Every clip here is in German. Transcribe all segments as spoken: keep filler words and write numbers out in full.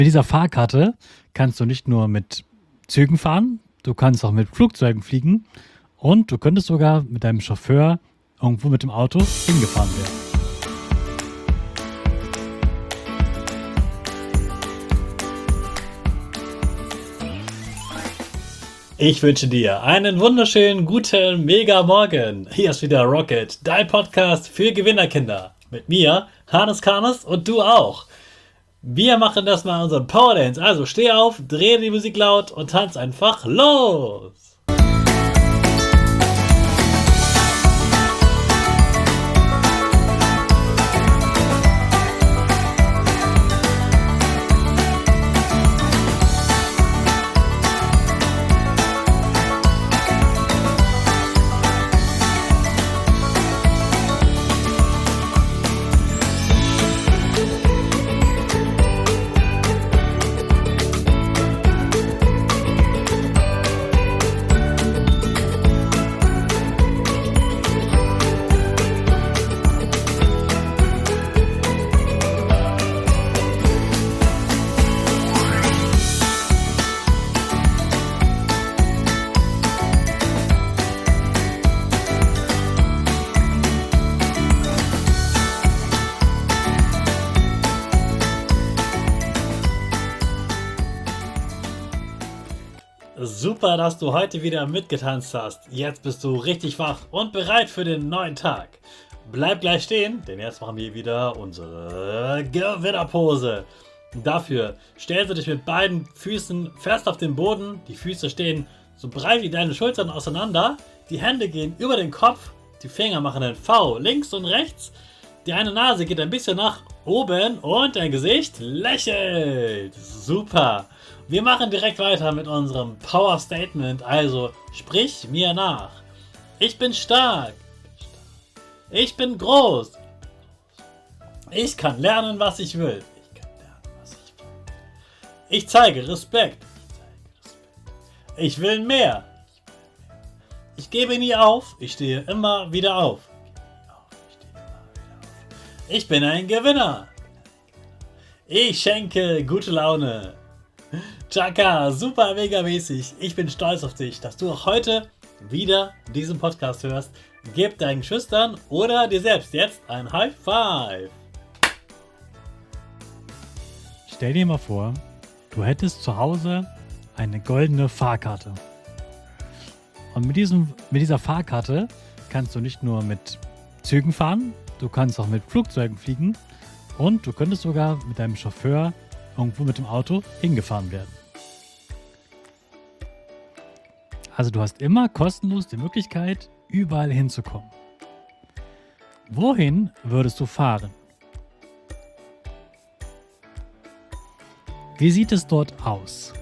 Mit dieser Fahrkarte kannst du nicht nur mit Zügen fahren, du kannst auch mit Flugzeugen fliegen und du könntest sogar mit deinem Chauffeur irgendwo mit dem Auto hingefahren werden. Ich wünsche dir einen wunderschönen, guten, mega Morgen. Hier ist wieder Rocket, dein Podcast für Gewinnerkinder. Mit mir, Hannes Karnes und du auch. Wir machen das mal unseren Power Dance. Also steh auf, dreh die Musik laut und tanz einfach los. Super, dass du heute wieder mitgetanzt hast. Jetzt bist du richtig wach und bereit für den neuen Tag. Bleib gleich stehen, denn jetzt machen wir wieder unsere Gewinnerpose. Dafür stellst du dich mit beiden Füßen fest auf den Boden. Die Füße stehen so breit wie deine Schultern auseinander. Die Hände gehen über den Kopf. Die Finger machen ein V links und rechts. Die eine Nase geht ein bisschen nach oben und dein Gesicht lächelt. Super. Wir machen direkt weiter mit unserem Power Statement. Also sprich mir nach. Ich bin stark. Ich bin groß. Ich kann lernen, was ich will. Ich kann lernen, was ich will. Ich zeige Respekt. Ich will mehr. Ich gebe nie auf. Ich stehe immer wieder auf. Ich bin ein Gewinner. Ich schenke gute Laune. Chaka, super mega mäßig. Ich bin stolz auf dich, dass du auch heute wieder diesen Podcast hörst. Gib deinen Schüchtern oder dir selbst jetzt ein High Five. Stell dir mal vor, du hättest zu Hause eine goldene Fahrkarte. Und mit, diesem, mit dieser Fahrkarte kannst du nicht nur mit Zügen fahren, du kannst auch mit Flugzeugen fliegen und du könntest sogar mit deinem Chauffeur irgendwo mit dem Auto hingefahren werden. Also du hast immer kostenlos die Möglichkeit, überall hinzukommen. Wohin würdest du fahren? Wie sieht es dort aus?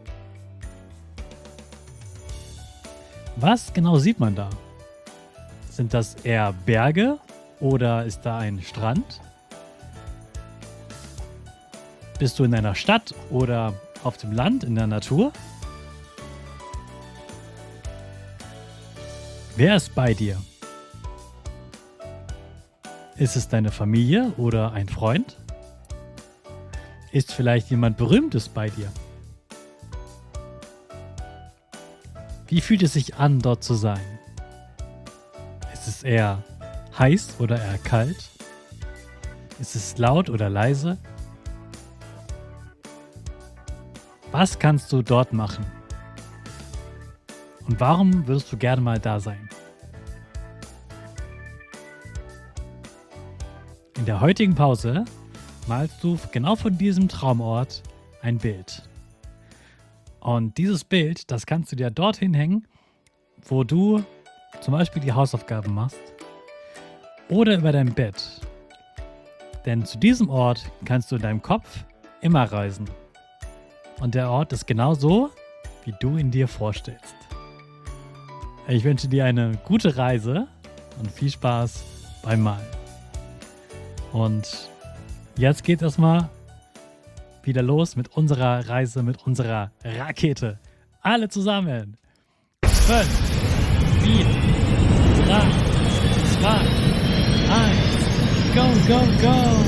Was genau sieht man da? Sind das eher Berge oder ist da ein Strand? Bist du in einer Stadt oder auf dem Land in der Natur? Wer ist bei dir? Ist es deine Familie oder ein Freund? Ist vielleicht jemand Berühmtes bei dir? Wie fühlt es sich an, dort zu sein? Ist es eher heiß oder eher kalt? Ist es laut oder leise? Was kannst du dort machen? Und warum würdest du gerne mal da sein? In der heutigen Pause malst du genau von diesem Traumort ein Bild. Und dieses Bild, das kannst du dir dorthin hängen, wo du zum Beispiel die Hausaufgaben machst oder über dein Bett. Denn zu diesem Ort kannst du in deinem Kopf immer reisen. Und der Ort ist genau so, wie du ihn dir vorstellst. Ich wünsche dir eine gute Reise und viel Spaß beim Malen. Und jetzt geht es mal wieder los mit unserer Reise, mit unserer Rakete. Alle zusammen. Fünf, vier, drei, zwei, eins. Go, go, go!